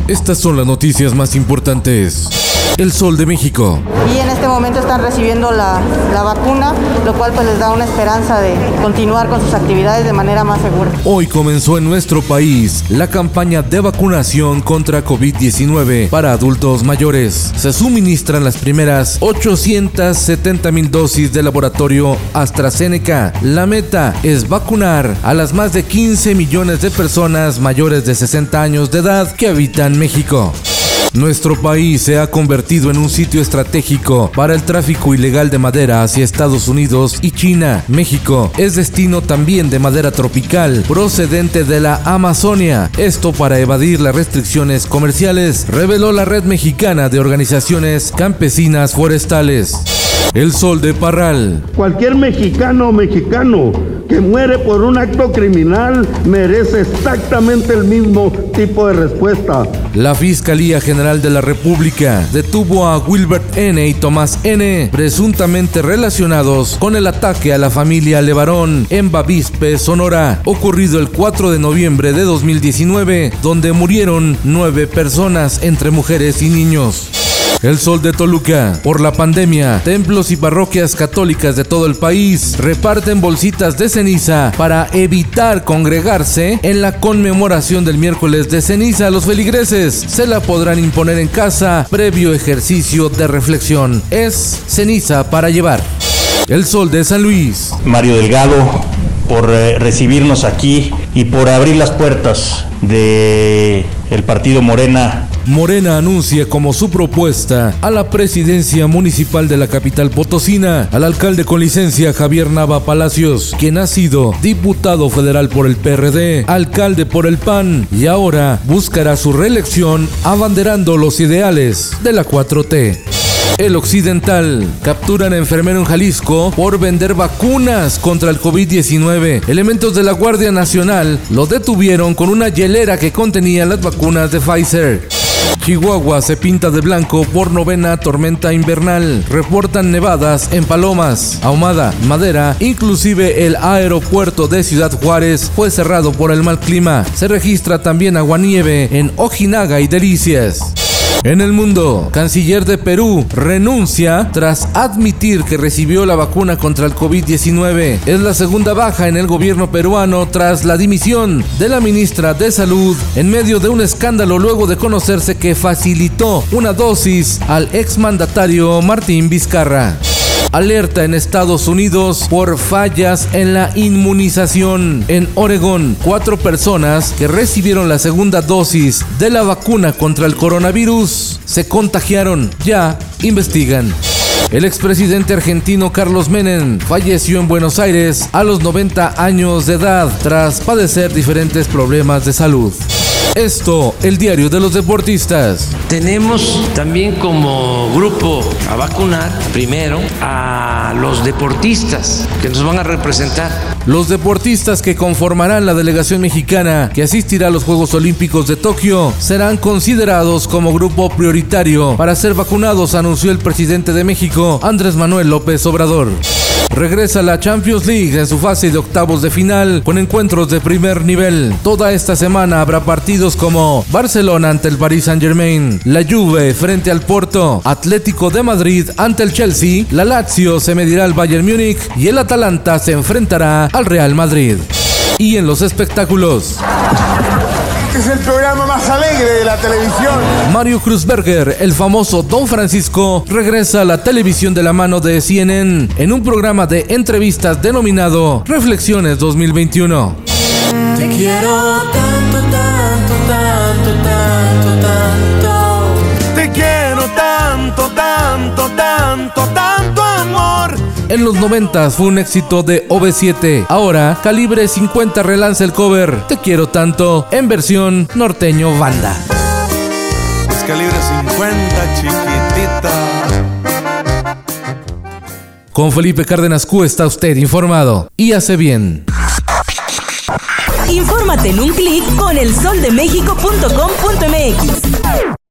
Estas son las noticias más importantes. El Sol de México. Y en este momento están recibiendo la vacuna, lo cual pues les da una esperanza de continuar con sus actividades de manera más segura. Hoy comenzó en nuestro país la campaña de vacunación contra COVID-19 para adultos mayores. Se suministran las primeras 870,000 dosis de laboratorio AstraZeneca. La meta es vacunar a las más de 15 millones de personas mayores de 60 años de edad que habitan México. Nuestro país se ha convertido en un sitio estratégico para el tráfico ilegal de madera hacia Estados Unidos y China. México es destino también de madera tropical procedente de la Amazonia. Esto para evadir las restricciones comerciales, reveló la Red Mexicana de Organizaciones Campesinas Forestales. El Sol de Parral. Cualquier mexicano o mexicano que muere por un acto criminal merece exactamente el mismo tipo de respuesta. La Fiscalía General de la República detuvo a Wilbert N. y Tomás N., presuntamente relacionados con el ataque a la familia Levarón en Bavispe, Sonora, ocurrido el 4 de noviembre de 2019, donde murieron 9 personas, entre mujeres y niños. El Sol de Toluca. Por la pandemia, templos y parroquias católicas de todo el país reparten bolsitas de ceniza para evitar congregarse en la conmemoración del miércoles de ceniza. Los feligreses se la podrán imponer en casa previo ejercicio de reflexión. Es ceniza para llevar. El Sol de San Luis. Mario Delgado, por recibirnos aquí y por abrir las puertas del partido Morena. Morena anuncia como su propuesta a la presidencia municipal de la capital potosina al alcalde con licencia Javier Nava Palacios, quien ha sido diputado federal por el PRD, alcalde por el PAN y ahora buscará su reelección abanderando los ideales de la 4T. El Occidental. Capturan a enfermero en Jalisco por vender vacunas contra el COVID-19. Elementos de la Guardia Nacional lo detuvieron con una hielera que contenía las vacunas de Pfizer. Chihuahua se pinta de blanco por novena tormenta invernal. Reportan nevadas en Palomas, Ahumada, Madera. Inclusive el aeropuerto de Ciudad Juárez fue cerrado por el mal clima. Se registra también aguanieve en Ojinaga y Delicias. En el mundo, canciller de Perú renuncia tras admitir que recibió la vacuna contra el COVID-19. Es la segunda baja en el gobierno peruano tras la dimisión de la ministra de Salud en medio de un escándalo luego de conocerse que facilitó una dosis al exmandatario Martín Vizcarra. Alerta en Estados Unidos por fallas en la inmunización. En Oregón, 4 personas que recibieron la segunda dosis de la vacuna contra el coronavirus se contagiaron. Ya investigan. El expresidente argentino Carlos Menem falleció en Buenos Aires a los 90 años de edad tras padecer diferentes problemas de salud. Esto, el diario de los deportistas. Tenemos también como grupo a vacunar primero a los deportistas que nos van a representar. Los deportistas que conformarán la delegación mexicana que asistirá a los Juegos Olímpicos de Tokio serán considerados como grupo prioritario para ser vacunados, anunció el presidente de México, Andrés Manuel López Obrador. Regresa la Champions League en su fase de octavos de final con encuentros de primer nivel. Toda esta semana habrá partidos como Barcelona ante el Paris Saint-Germain, la Juve frente al Porto, Atlético de Madrid ante el Chelsea, la Lazio se medirá al Bayern Múnich y el Atalanta se enfrentará al Real Madrid. Y en los espectáculos, es el programa más alegre de la televisión. Mario Kruzberger, el famoso Don Francisco, regresa a la televisión de la mano de CNN en un programa de entrevistas denominado Reflexiones 2021. Te quiero tanto, tanto, tanto, tanto, tanto. Te quiero tanto, tanto, tanto, tanto amor. En los 90 fue un éxito de OV7. Ahora, Calibre 50 relanza el cover Te quiero tanto en versión norteño banda. Es Calibre 50, chiquitita. Con Felipe Cárdenas Q está usted informado y hace bien. Infórmate en un clic con elsoldemexico.com.mx.